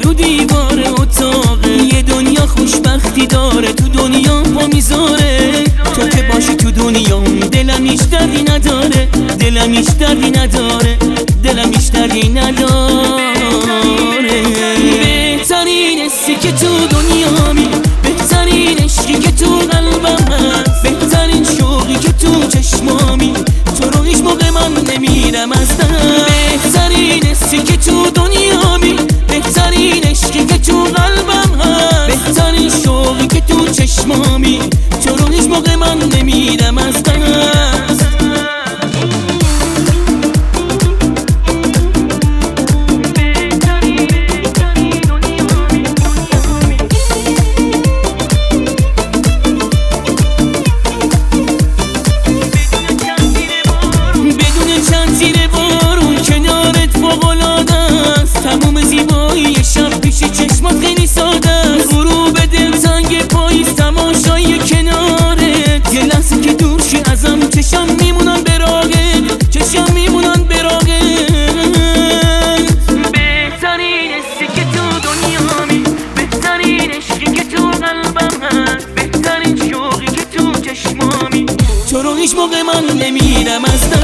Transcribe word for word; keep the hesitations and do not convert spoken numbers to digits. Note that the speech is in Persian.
رو دیوار اتاقه، یه دنیا خوشبختی داره تو دنیا پا میذاره. تو که باشی تو دنیا دلم هیچ دردی نداره، دلم هیچ دردی نداره، دلم هیچ دردی نداره. بهترین حسی که تو دنیامی، بهترین عشقی که تو قلبم هست، بهترین شوقی که تو چشمامی، تو رو هیچ موقع من نمیرم از دست. بهترین حسی که تو دنیامی، بهترین عشقی که تو قلبم هست، بهترین شوقی که تو چشمامی، تو رو هیچ موقع من نمیرم از دست. تموم زیبایی شب پیش چشمات خیلی ساده است، غروب دلتنگ پاییز تماشای کنارت، یه لحظه که دور شی ازم چشم میمونن براغت، چشم میمونن براغت. بهترین حسی که تو دنیامی، بهترین عشقی که تو قلبم هست، بهترین شوقی که تو چشمامی، تو رو هیچ موقع من نمیرم از دست.